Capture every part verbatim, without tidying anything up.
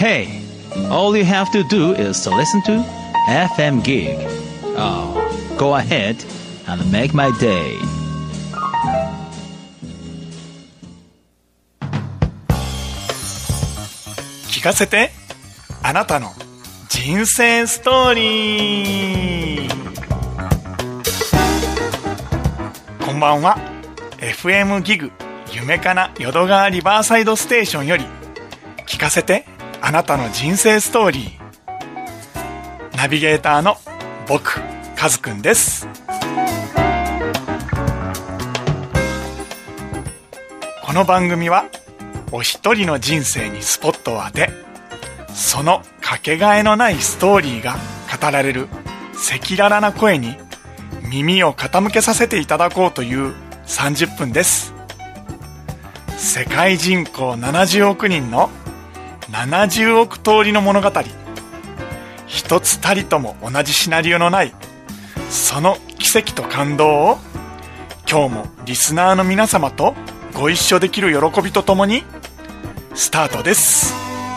Hey, all you have to do is to listen to エフエム Gig. Oh, go ahead and make my day. 聞かせて、あなたの人生ストーリー。こんばんは。 エフエム ギグ夢かな淀川リバーサイドステーションより聞かせて、あなたの人生ストーリー。ナビゲーターの僕、カズくんです。この番組はお一人の人生にスポットを当て、そのかけがえのないストーリーが語られる赤裸々な声に耳を傾けさせていただこうというさんじゅっぷんです。世界人口ななじゅうおく人のななじゅうおく通りの物語、一つたりとも同じシナリオのないその奇跡と感動を、今日もリスナーの皆様とご一緒できる喜びとともにスタートです。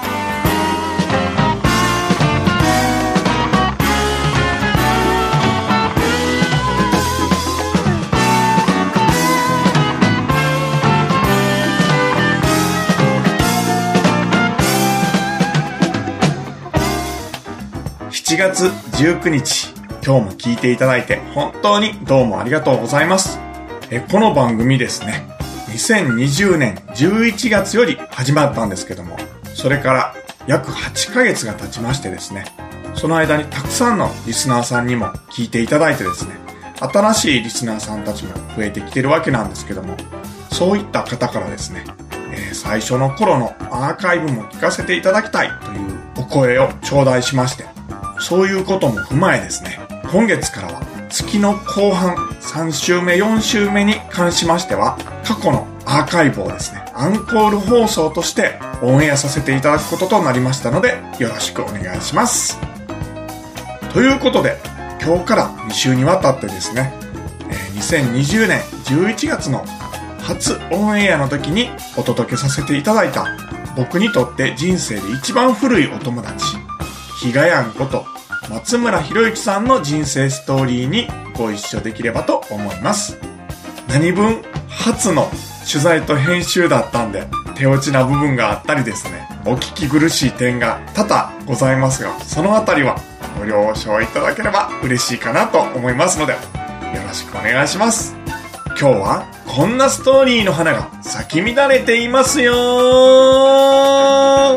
しちがつじゅうくにち、今日も聞いていただいて本当にどうもありがとうございます。えこの番組ですね、にせんにじゅうねんじゅういちがつより始まったんですけども、それから約はちかげつが経ちましてですね、その間にたくさんのリスナーさんにも聞いていただいてですね、新しいリスナーさんたちも増えてきてるわけなんですけども、そういった方からですね、えー、最初の頃のアーカイブも聞かせていただきたいというお声を頂戴しまして、そういうことも踏まえですね、今月からは月の後半さん週目よん週目に関しましては、過去のアーカイブをですね、アンコール放送としてオンエアさせていただくこととなりましたので、よろしくお願いします。ということで、今日からに週にわたってですね、にせんにじゅうねんじゅういちがつの初オンエアの時にお届けさせていただいた、僕にとって人生で一番古いお友達、ひがやんこと松村博之さんの人生ストーリーにご一緒できればと思います。何分初の取材と編集だったんで、手落ちな部分があったりですね、お聞き苦しい点が多々ございますが、そのあたりはご了承いただければ嬉しいかなと思いますので、よろしくお願いします。今日はこんなストーリーの花が咲き乱れていますよー。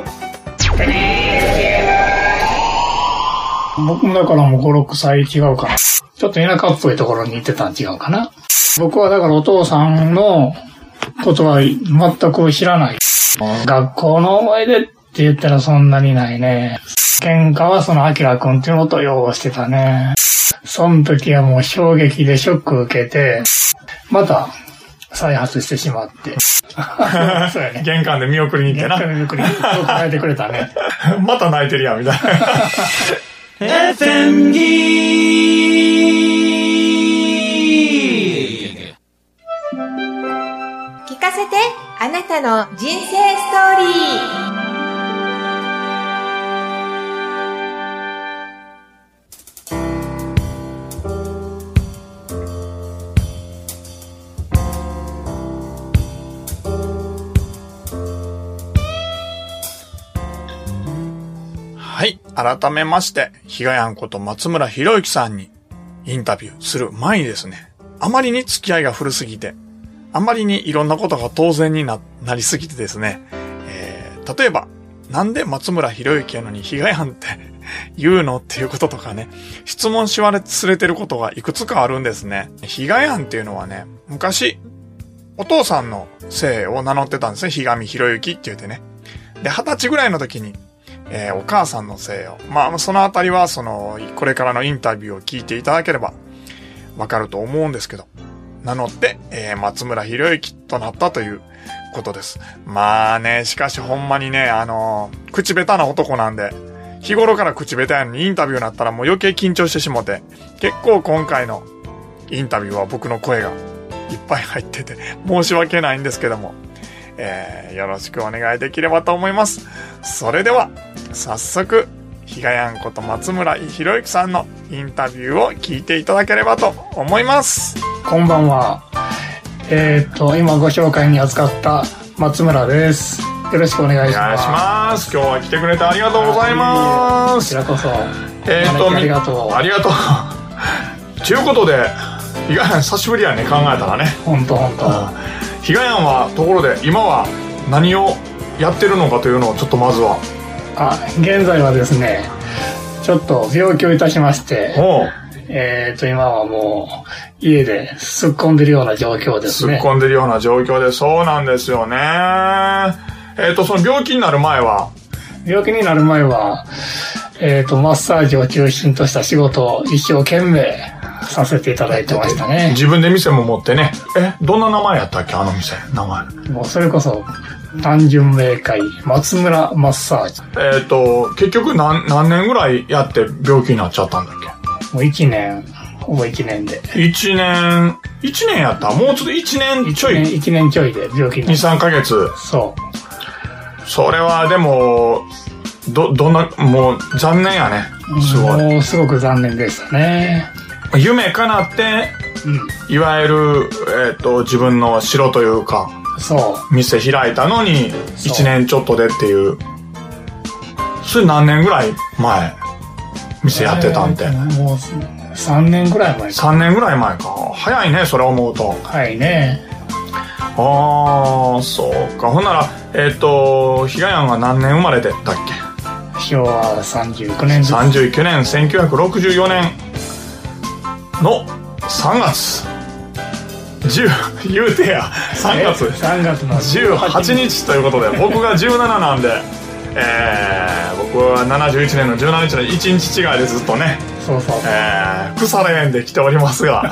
僕もだからもうご、ろくさい違うかな。ちょっと田舎っぽいところに行ってたん違うかな。僕はだからお父さんのことは全く知らない。学校の思い出って言ったらそんなにないね。喧嘩はそのアキラくんっていうのと擁護してたね。その時はもう衝撃でショック受けて、また再発してしまって。 そうやね。玄関で見送りに行ってな。 玄関で見送りに行って、よく泣いてくれたね。 また泣いてるやん、みたいな。 エフエム Gig。 聞かせて、あなたの人生ストーリー。 はい。改めまして、ひがやんこと松村博之さんにインタビューする前にですね、あまりに付き合いが古すぎて、あまりにいろんなことが当然に な, なりすぎてですね、えー、例えば、なんで松村博之やのにひがやんって言うのっていうこととかね、質問し忘れてることがいくつかあるんですね。ひがやんっていうのはね、昔、お父さんの姓を名乗ってたんですね。ひがみ博之って言ってね。で、二十歳ぐらいの時に、えー、お母さんの姓を。まあ、そのあたりは、その、これからのインタビューを聞いていただければ、わかると思うんですけど、名乗って、えー、松村博之となったということです。まあね、しかしほんまにね、あのー、口下手な男なんで、日頃から口下手やのにインタビューになったらもう余計緊張してしもて、結構今回のインタビューは僕の声がいっぱい入ってて、申し訳ないんですけども、えー、よろしくお願いできればと思います。それでは、 早速ひがやんこと松村ひろゆきさんのインタビューを聞いていただければと思います。 こんばんは。えっと今ご紹介に預かった松村です。よろしくお願いします。 お願いします。今日は来てくれてありがとうございます。 こちらこそ。 えー、っとありがとう。 ありがとう。ということで、ひがやん久しぶりやね、考えたらね。 ほんとほんと。 ひがやんはところで今は何をやってるのかというのをちょっとまずは。 あ、現在はですね、ちょっと病気をいたしまして、えっと今はもう家ですっ込んでるような状況ですね。 すっ込んでるような状況で、そうなんですよね。えっとその病気になる前は病気になる前はえっとマッサージを中心とした仕事を一生懸命させていただいてましたね。 自分で店も持ってね。え、どんな名前やったっけ、あの店、名前。 もうそれこそ単純明快松村マッサージ。 えっと結局何何年ぐらいやって病気になっちゃったんだっけ。 もう一年、ほぼ一年で。 一年、一年やった。もうちょっと一年ちょい。 一年ちょいで病気になった。 二三ヶ月。 そう。 それはでもどどんな、もう残念やね。すごい。 もうすごく残念でしたね。 夢叶って、うん、いわゆるえっと自分の城というか。 そう。 店開いたのに一年ちょっとでっていう。それ何年ぐらい前店やってたんて。えー、 もうさんねんぐらい前か。 さんねんぐらい前か。早いね、それ思うと。 早いね。 ああ、そうか。ほんなら、えっと、ひがやんは何年生まれでだっけ。 昭和さんじゅうきゅうねんです。 さんじゅうきゅうねん、せんきゅうひゃくろくじゅうよねんのさんがつ。じゅう、言うてや、さんがつ。 さんがつのじゅうはちにちということで、僕がじゅうなななんで、えー、僕はななじゅういちねんのじゅうしちにちのいちにち違いでずっとね、 そうそう、 えー、腐れ縁で来ておりますが。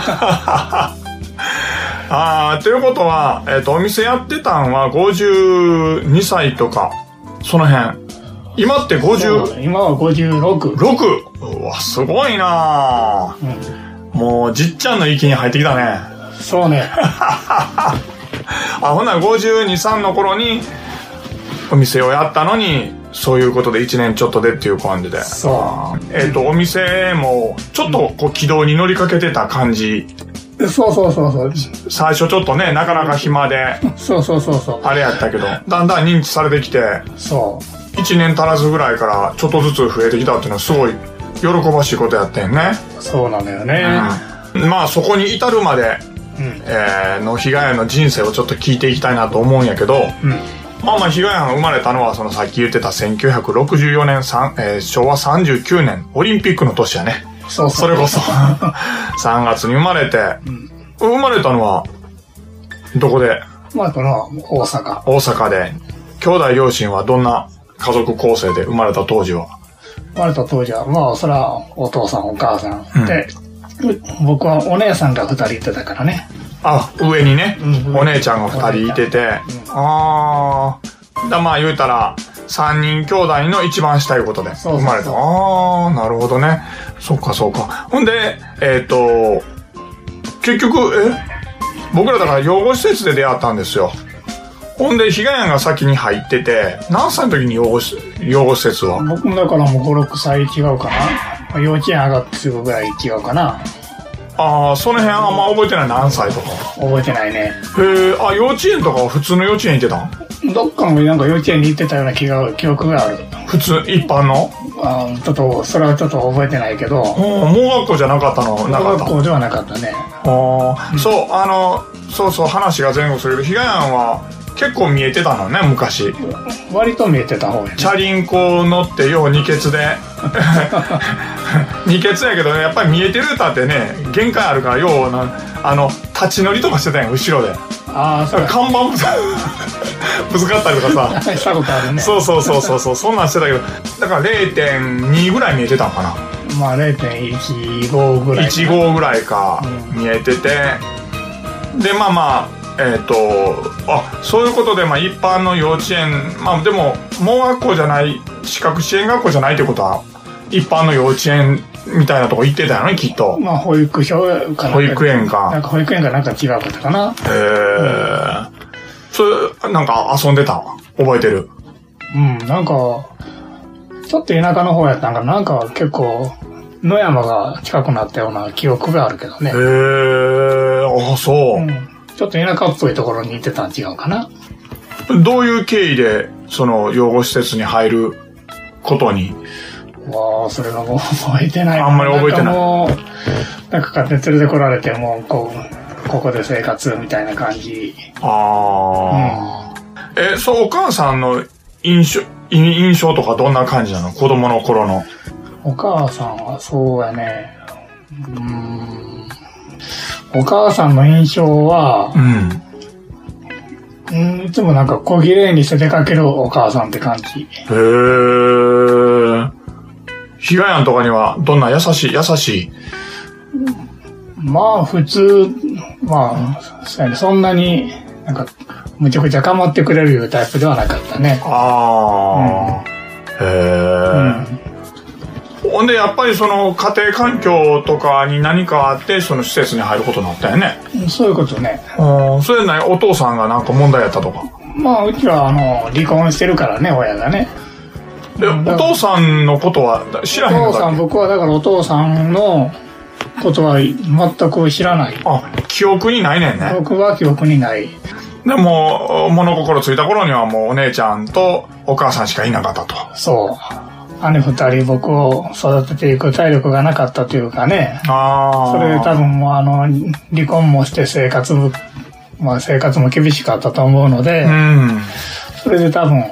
あー、ということは、えっと、お店やってたんはごじゅうにさいとか、その辺。今ってごじゅう、 今はごじゅうろく。 ろく? うわ、すごいな、うん、もう、じっちゃんの域に入ってきたね。 そうね。 あ、ほんならごじゅうに、さんの頃に、お店をやったのに、そういうことでいちねんちょっとでっていう感じで。 そう。 えっと、お店も、ちょっとこう、軌道に乗りかけてた感じ。 そうそうそうそう。 最初ちょっとね、なかなか暇で。 そうそうそうそう。 あれやったけど、だんだん認知されてきて。 そう。 いちねん足らずぐらいからちょっとずつ増えてきたっていうのはすごい喜ばしいことやってんね。 そうなのよね。 うん、まあそこに至るまで、うん、えー、のひがやんの人生をちょっと聞いていきたいなと思うんやけど、うん、まあまあひがやんが生まれたのはそのさっき言ってたせんきゅうひゃくろくじゅうよねん、えー、しょうわさんじゅうきゅうねんオリンピックの年やね。 そうそう。 それこそさんがつに生まれて、うん、生まれたのはどこで？ まあこの大阪。 大阪で。兄弟両親はどんな家族構成で生まれた当時は？ 生まれた当時はまあそれはお父さんお母さん、うん、で僕はお姉さんがふたりいてたからね。 あ、上にね、うん、お姉ちゃんがふたりいてて、うん、ああ、だまあ言うたらさんにん兄弟の一番下いうことで生まれた。ああ、なるほどね。そっかそうか。ほんでえっと結局え僕らだから養護施設で出会ったんですよ。ほんでひがやんが先に入ってて、何歳の時に養護養護施設は？ 僕もだからもうご、ろくさい違うかな。幼稚園上がってすぐぐらい違うかな。 ああ、その辺あんま覚えてない。何歳とか覚えてないね。へえ。あ、幼稚園とかは普通の幼稚園行ってたん？ どっかもなんか幼稚園に行ってたような気が記憶がある。 普通一般の？ あ、ちょっとそれはちょっと覚えてないけど。 盲学校じゃなかったの？ 盲学校ではなかったね。 ああ、うん、そう、あのそうそう、話が前後するけどひがやんは結構見えてたのね、昔。 割と見えてた方やね。 チャリンコ乗ってよう二ケツで二ケツやけどね、やっぱり見えてる歌ってね限界あるから、ようなあの立ち乗りとかしてたやん、後ろで。 ああ、そう。 看板ぶつかったりとかさしたことあるね。 そうそうそうそうそう、そんなんしてたけど、だから れいてんに ぐらい見えてたのかな。 まあ れいてんいちご ぐらい。 いちごぐらいか、うん、見えてて、でまあまあえっと、あ、そういうことで、まあ一般の幼稚園、まあでも、盲学校じゃない、視覚支援学校じゃないってことは、一般の幼稚園みたいなとこ行ってたよね、きっと。 まあ保育所かな。 保育園か。 なんか保育園かなんか違うかったかな。 へー。うん、それ、なんか遊んでたわ。覚えてる。 うん、なんか、 ちょっと田舎の方やったんかな、なんか結構、野山が近くなったような記憶があるけどね。 へー、あ、そう、うん。 ちょっと田舎っぽいところに行ってたん違うかな。 どういう経緯で、その、養護施設に入ることに。 わあ、それがもう覚えてない。 あんまり覚えてない。 なんかもう、なんか勝手に連れてこられて、もう、こう、ここで生活みたいな感じ。 ああ、うん。え、そう、お母さんの印象、印象とかどんな感じなの？子供の頃の。 お母さんはそうやね。うーん。お母さんの印象は、うん。うん、いつもなんか小綺麗にして出かけるお母さんって感じ。 へー。ひがやんとかにはどんな優しい、優しい？ まあ普通、まあ、そうやね、そんなになんかむちゃくちゃ構ってくれるいうタイプではなかったね。 ああ、うん、へー。ほんでやっぱりその家庭環境とかに何かあってその施設に入ることになったよね。 そういうことね。 ああ、それでお父さんがなんか問題やったとか。 まあうちはあの離婚してるからね、親がね。 で、お父さんのことは知らへんのだっけ？ お父さん、僕はだからお父さんのことは全く知らない。 あ、記憶にないねんね。 僕は記憶にない。 でも物心ついた頃にはもうお姉ちゃんとお母さんしかいなかったと。 そう。姉二人僕を育てていく体力がなかったというかね。ああ。それで多分もうあの離婚もして生活も、まあ生活も厳しかったと思うので、うん、それで多分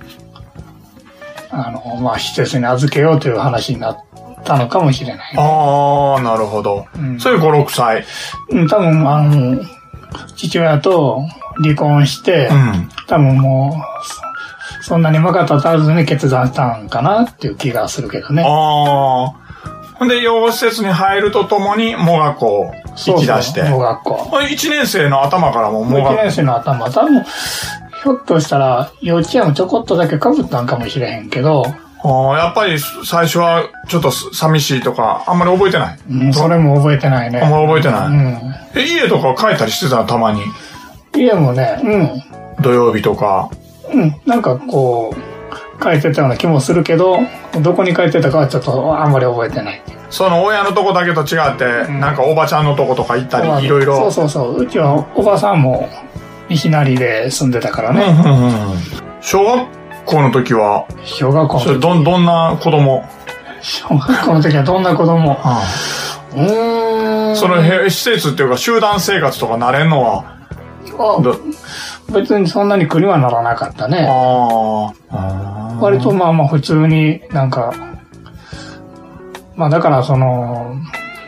あのまあ施設に預けようという話になったのかもしれない、ね。あああ、なるほど。うん、それご、ろくさい。 うん、多分あの父親と離婚して、うん、多分もうそんなに間が経たずに決断したんかなっていう気がするけどね。ああ。ほんで養護施設に入るとともに盲学校行き出して。 そうそう、盲学校。 いちねん生の頭からも盲学校。 いちねん生の頭、多分ひょっとしたら幼稚園をちょこっとだけ被ったんかもしれへんけど。 ああ、やっぱり最初はちょっと寂しいとかあんまり覚えてない。 うん、それも覚えてないね。 あんまり覚えてない。うん、え、家とか帰ったりしてたのたまに。 家もね、うん。 土曜日とか。 うん、なんかこう、帰ってたような気もするけど、どこに帰ってたかはちょっとあんまり覚えてない。 その親のとこだけと違って、うん、なんかおばちゃんのとことか行ったり、いろいろ。 そうそうそう。うちはおばさんも西成で住んでたからね。 うんうんうん、小学校の時は小学校の時それど、どんな子供小学校の時はどんな子供、はあ、うーん。その施設っていうか集団生活とか慣れんのはあ別にそんなに苦にはならなかったね。ああ。割とまあまあ普通になんか、まあだからその、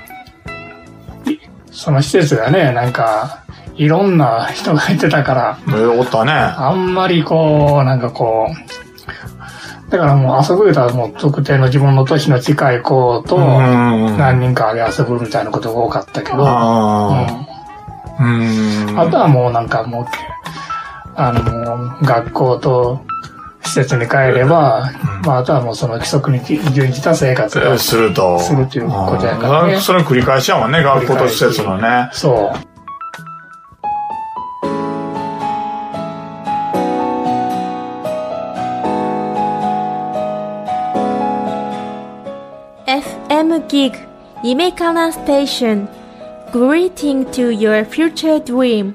その施設がね、なんか、いろんな人がいてたから。 えー、おったね。 あんまりこう、なんかこう、だからもう遊ぶたらもう特定の自分の年の近い子と何人かで遊ぶみたいなことが多かったけど、あうん、あとはもうなんかもう、あの、学校と施設に帰れば、うん、まああとはもうその規則に準じた生活をすると。 するということやからね。 それ繰り返しやもんね、学校と施設のね。 そう。 エフエム Gig 夢かなステーション Greeting to your future dream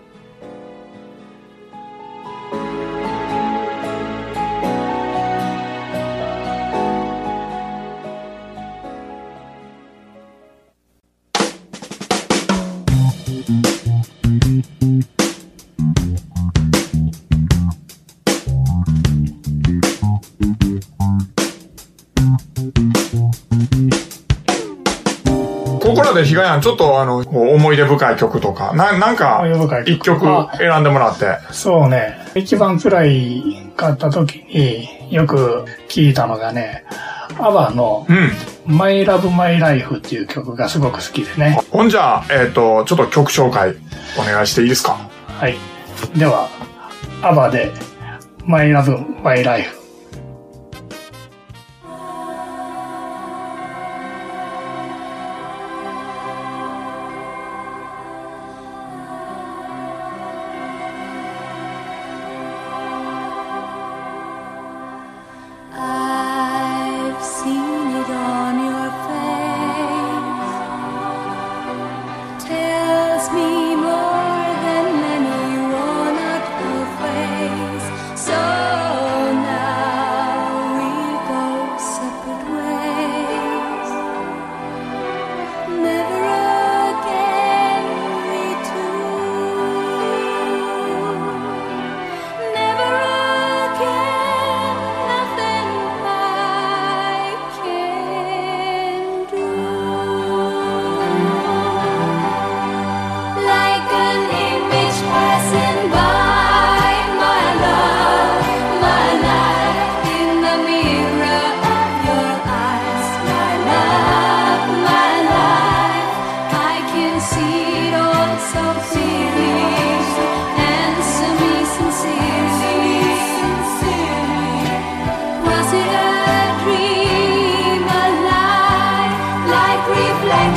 ここらでひがやん、ちょっとあの、思い出深い曲とか、な、なんか、一曲選んでもらって。 そうね。一番辛いかった時によく聴いたのがね、アバの、うん、My Love My Life っていう曲がすごく好きでね。 ほんじゃあ、えっと、ちょっと曲紹介お願いしていいですか？ はい。では、アバで My Love My Life。 I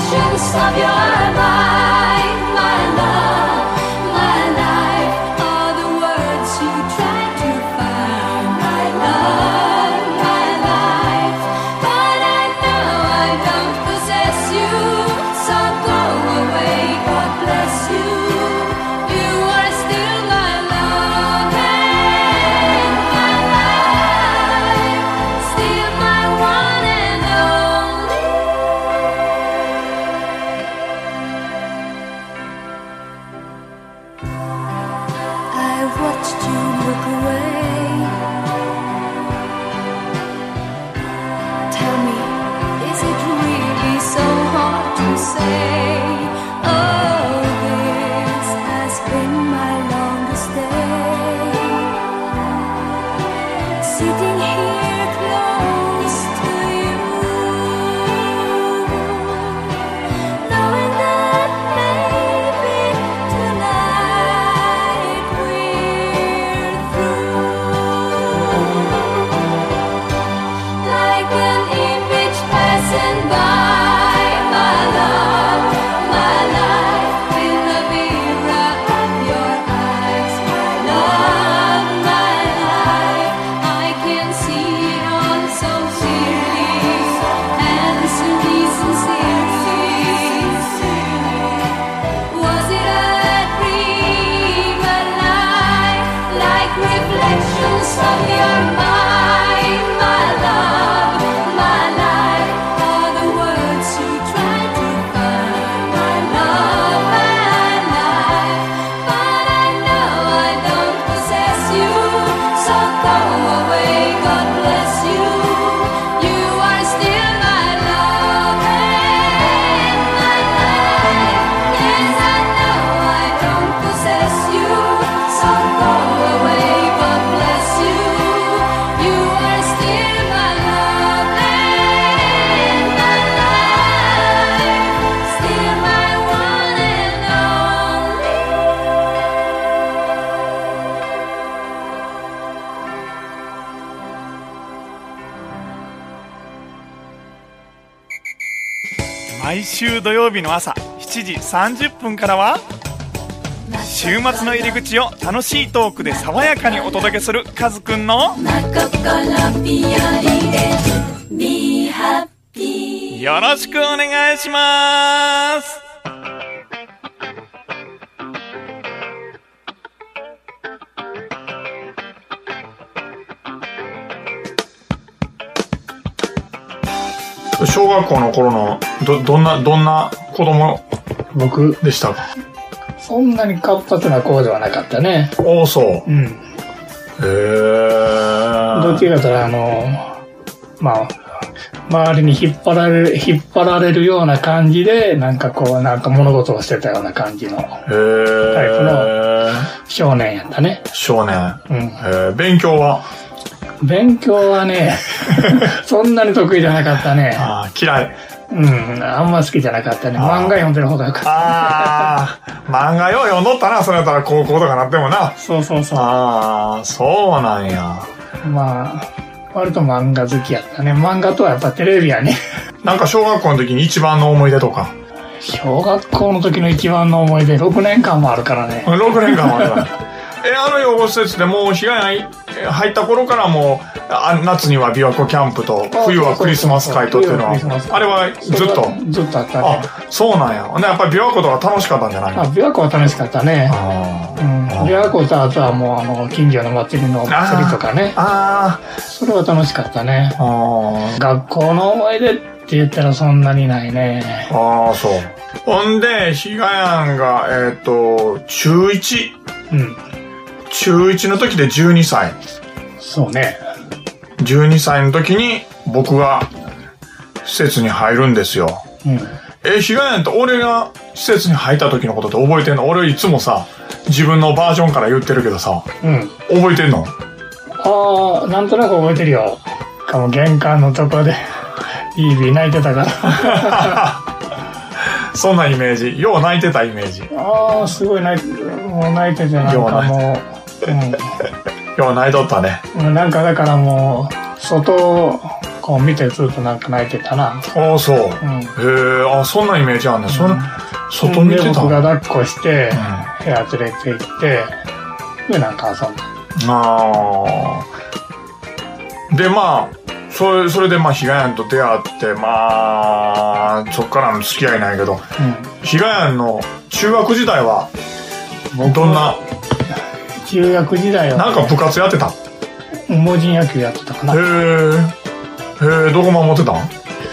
reflections of your mind, my love, my life, all the words you try to find, my love, my life. But I know I don't possess you, so go away, God bless you. You are still my love and my life, still my one and only. I watched you look away. Tell me, is it really so hard to say? Oh, this has been my longest day. Sitting here close to you, knowing that maybe tonight we're through. Like an image passing by, my love, my life, in the mirror of your eyes, my love, my life. I can see it all so clearly, and sincerely, sincerely. Was it a dream, a lie, like reflections of your mind, my love, my life, all the words you try to find, my love, my life. But I know I don't possess you, so go away, God bless you. You are still my love and my life. Yes, I know I don't possess you, so go away, God bless you. You are still my love and my life, still my one and only. 毎週土曜日の朝しちじさんじゅっぷんからは週末の入り口を楽しいトークで爽やかにお届けするカズくんのよろしくお願いします。小学校の頃のどどんなどんな子供僕、 でしたか？ そんなに活発な子ではなかったね。 おお、そう。 うん。 へえ。 どっちかというと、あの、まあ、周りに引っ張られる、引っ張られるような感じで、なんかこう、なんか物事をしてたような感じのへタイプのえ。 少年やったね。 少年。 うん。 へえ。勉強は？ 勉強はね、そんなに得意じゃなかったね。 ああ、嫌い。 うん、あんま好きじゃなかったね。漫画読んでる方がよかった。 ああ、漫画よう読んどったな、それやったら高校とかなってもな。 そうそうそう。 ああ、そうなんや。 まあ、割と漫画好きやったね。漫画とはやっぱテレビやね。 なんか小学校の時に一番の思い出とか。 小学校の時の一番の思い出、ろくねんかんもあるからね。 ろくねんかんもあるから。え、あの養護施設でもう被害入った頃からもう、あ夏には琵琶湖キャンプと、冬はクリスマス会とっていうのは、あれはずっとずっとあったね。 あ、そうなんや。で、やっぱり琵琶湖とか楽しかったんじゃないの？ あ、琵琶湖は楽しかったね。 あうん。琵琶湖とあとはもう、あの、近所の祭りのお祭りとかね。 あそれは楽しかったね。 あ。あ学校の思い出って言ったらそんなにないね。 あ。ああ、そう。ほんで、ひがやんが、えっと、中いち。 うん。 中いちの時でじゅうにさい。 そうね。 じゅうにさいの時に僕が施設に入るんですよ。 うん。 え、ひがやんと俺が施設に入った時のことって覚えてんの？俺いつもさ、自分のバージョンから言ってるけどさ、 うん。 覚えてんの？ ああ、なんとなく覚えてるよ。かも玄関のとこで、ビービー泣いてたから。 そんなイメージ。よう泣いてたイメージ。 ああ、すごい泣いて、もう泣いててなんかもう、 よう泣いとったね。 うん。なんかだからもう、外、 こう見てずっとなんか泣いてたな。 ああ、そう。 うん。 へえ、あ、そんなイメージあんねん。そん外見てたで僕が抱っこして、 う部屋連れて行って、で、なんか遊んだ。 ああ。で、まあ、それ、それでまあ、ヒガヤンと出会って、まあ、そっからの付き合いなんやけど、ヒガヤンの中学時代は、 うん。 どんな、 中学時代は、 なんか部活やってたん？ 盲人野球やってたかな。 へえ。へえ、どこ守ってたん？ あ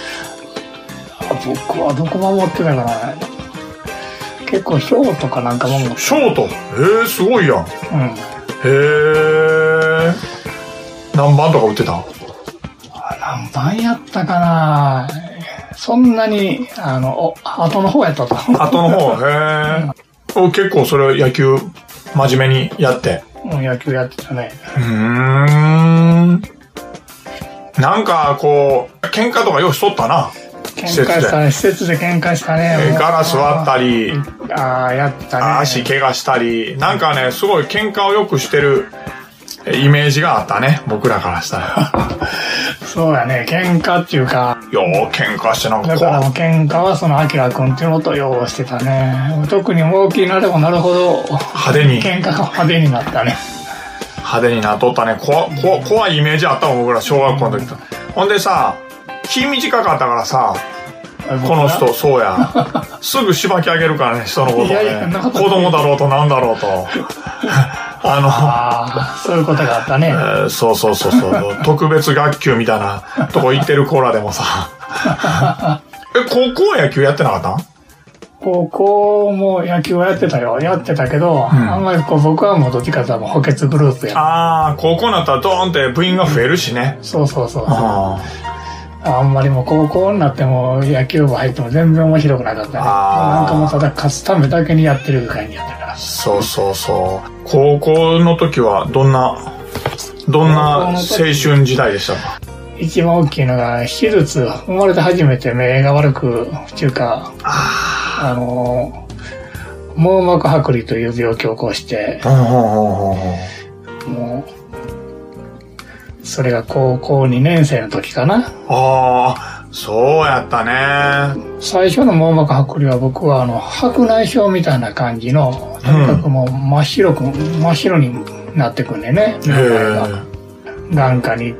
僕はどこ守ってたかな。結構ショートかなんか守ってショート。へえ、すごいやん。 た。うん。 へえ。何番とか打ってたん？ 何番やったかな。そんなに、あの、お後の方やったと。 後の方、へえ。お結構それ野球真面目にやって。 もう野球やってたね。 うーん。なんかこう、喧嘩とかようしとったな。 喧嘩したね。施設で喧嘩したね。 えガラス割ったり、 ああ、やってたね。 足怪我したり、なんかね、すごい喧嘩をよくしてるイメージがあったね。僕らからしたら。 そうやね。喧嘩っていうか。 よう喧嘩してなんかだからもう喧嘩はそのアキラ君っていうのとようしてたね。特に大きいなればなるほど。 派手に。 喧嘩が派手になったね。 派手になっとったね。怖、怖、怖いイメージあったもん、僕ら小学校の時と。ほんでさ、気短かったからさ、この人、そうや。すぐしばき上げるからね、人のことをね。 いやいやそんなことない子供だろうとなんだろうと。あの、 ああ、そういうことがあったね。 えーそうそうそうそう。特別学級みたいなとこ行ってる子らでもさ。え、高校野球やってなかったん？ 高校も野球はやってたよ。やってたけど、 んあんまりこう僕はもうどっちかというともう補欠グループや。 ああ、高校になったらドーンって部員が増えるしね。 そうそうそう。 ああんまりもう高校になっても野球部入っても全然面白くなかったね。 あーなんかもうただ勝つためだけにやってる感じやったから。 そうそうそう。高校の時はどんな、どんな青春時代でしたか？ 一番大きいのが手術、生まれて初めて目が悪く、っていうか、あの、網膜剥離という病気を起こして、 うんうんうんうんうんもう、それが高校にねん生の時かな。 ああ、そうやったね。 最初の網膜剥離は僕はあの白内障みたいな感じの、とにかくもう真っ白く、真っ白になってくんでね。 へえ。 眼科に行って、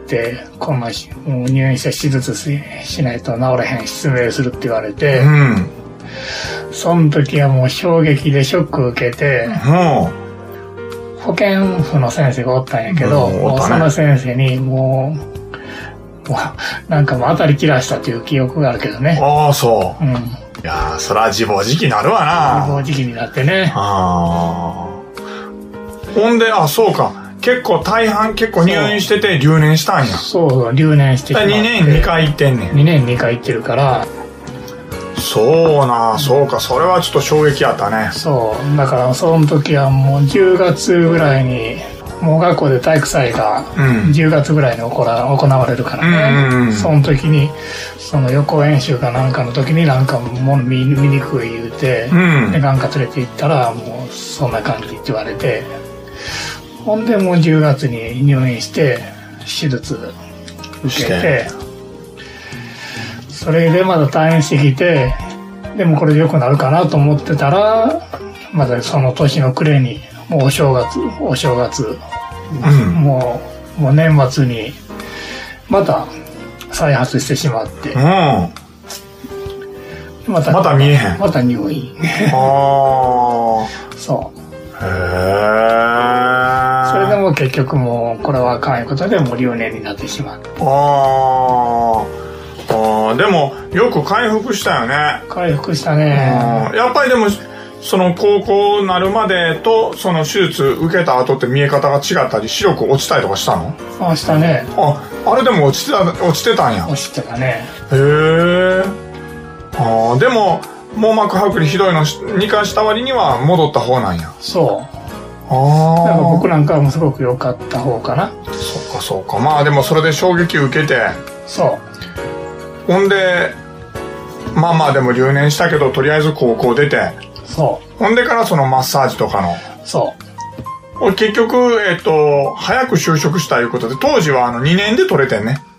こんなしもう入院して手術ししないと治らへん、失明するって言われて、 うん。 その時はもう衝撃でショック受けて、 も保健婦の先生がおったんやけど、 うんおったねもうその先生にもう、もうなんかもう当たり切らしたという記憶があるけどう、 ね。 ああ、そう。 うん。 いやー、そら自暴自棄なるわな。 同時期になってね。 ああ。ほんで、あ、そうか。結構大半、結構入院してて留年したんや。 そうそう、留年してしまって。 にねんにかい行ってんねん。 にねんにかい行ってるから、 そうな、そうか、それはちょっと衝撃あったね。 そう、だからその時はもうじゅうがつぐらいに、もう学校で体育祭がうんじゅうがつぐらいに行わ行われるからね、 うんうんうんその時に、その予行演習かなんかの時になんかもう見見にくい言うて、 うんで、眼科連れて行ったらもうそんな感じって言われて、ほんでもうじゅうがつに入院して手術受けて、それでまだ退院してきて、でもこれで良くなるかなと思ってたら、まだその年の暮れに、もうお正月、お正月、 うん。 もう、もう年末に、また再発してしまってう、ん。 また、 また見えへん。 また入院。 あそう。 あ。へえ。 それでもう結局もう、これはあかんいうことで、もう留年になってしまって。 あーあー。でも、よく回復したよね。 回復したね。 うんやっぱりでも、その高校になるまでと、その手術受けた後って見え方が違ったり、白く落ちたりとかしたの？ あ、したね。 あ、あれでも落ちてた、落ちてたんや。 落ちてたね。 へえ。ああ、でも、網膜剥離ひどいのにかいした割には戻った方なんや。 そう。 ああ。 だから僕なんかもすごく良かった方かな。 そうかそうか。まあでもそれで衝撃受けて、 そう。 ほんで、まあまあでも留年したけど、とりあえず高校出て、 そほんでからそのマッサージとかの。 う。そ俺結局、えっと、早く就職したいうことで、当時はあのにねんで取れてんね。 う。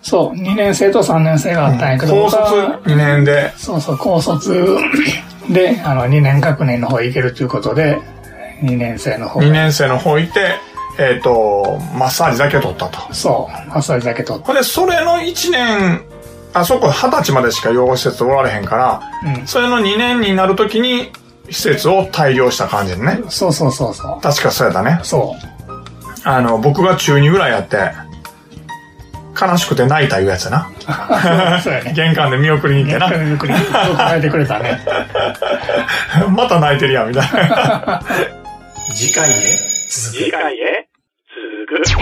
そう、にねん生とさんねん生があったんやけど、 うん、高卒にねんで。 そうそう、高卒で、あの、にねん学年の方行けるということで、にねん生の方。 にねん生の方行って、えっ、ー、と、マッサージだけ取ったと。 そう、マッサージだけ取った。 で、それのいちねん、あそこはたちまでしか養護施設おられへんから、うん、それのにねんになるときに、施設を退業した感じでね。 そうそうそうそう。 確かそうやったね。 そう。 あの、僕が中にぐらいやって、悲しくて泣いたいうやつやな。 そうやね。 玄関で見送りに行ってな。 玄関で見送りに行って、よく泣いてくれたね。 また泣いてるやん、みたいな。 次回へ続く。次回へ続く。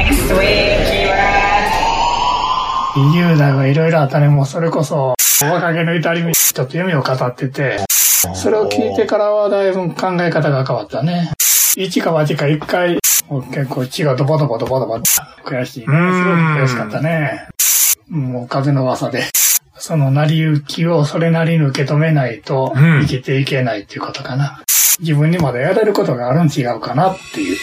理由だがいろいろあったね。もうそれこそ、若気の至り道、ちょっと夢を語ってて、それを聞いてからはだいぶ考え方が変わったね。一か八か一回、もう結構血がドボドボドボドボ悔しいね。すごく悔しかったね。もう風の噂で。その成り行きをそれなりに受け止めないと生きていけないっていうことかな。自分にまだやれることがあるん違うかなっていう。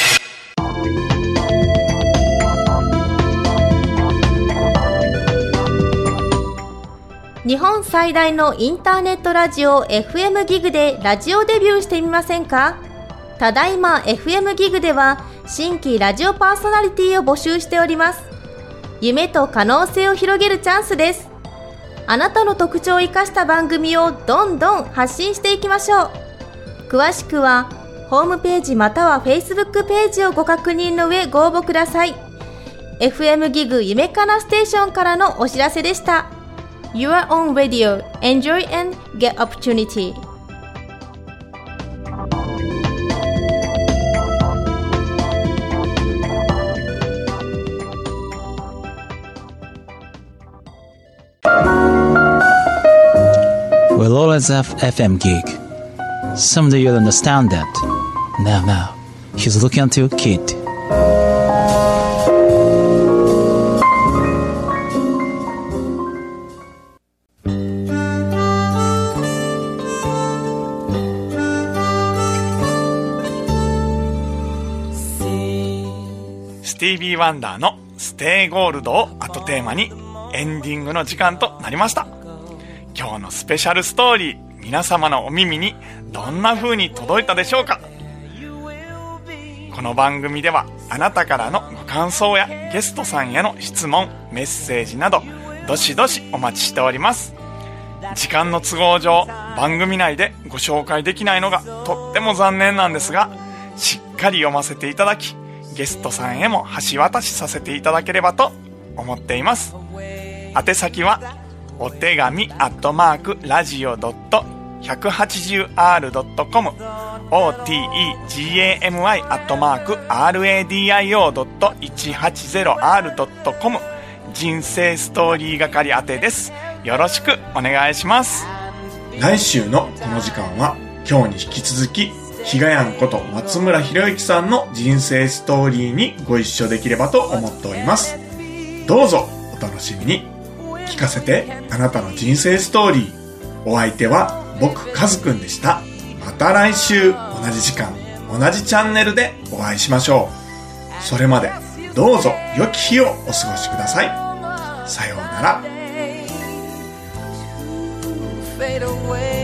日本最大のインターネットラジオ エフエム ギグでラジオデビューしてみませんか？ただいま エフエム ギグでは新規ラジオパーソナリティを募集しております。夢と可能性を広げるチャンスです。あなたの特徴を生かした番組をどんどん発信していきましょう。詳しくはホームページまたは Facebook ページをご確認の上ご応募ください。 エフエム ギグ夢かなステーションからのお知らせでした。 Your own radio. Enjoy and get opportunity. We'll always have F M gig. Someday you'll understand that. Now, now, he's looking at you, kid. スティービー・ワンダーのステイゴールドを後テーマにエンディングの時間となりました。今日のスペシャルストーリー、皆様のお耳にどんな風に届いたでしょうか？この番組ではあなたからのご感想やゲストさんへの質問、メッセージなどどしどしお待ちしております。時間の都合上番組内でご紹介できないのがとっても残念なんですが、しっかり読ませていただき、ゲストさんへも橋渡しさせていただければと思っています。宛先はお手紙アットマークラジオ ひゃくはちじゅうアール ドットコム オーティーイージーエーエムワイ アットマーク アールエーディーアイオー いちはちゼロアール ドットコム 人生ストーリー係宛てです。よろしくお願いします。来週のこの時間は今日に引き続きひがやんこと松村博之さんの人生ストーリーにご一緒できればと思っております。どうぞお楽しみに。聞かせてあなたの人生ストーリー。お相手は僕カズくんでした。また来週同じ時間同じチャンネルでお会いしましょう。それまでどうぞ良き日をお過ごしください。さようなら。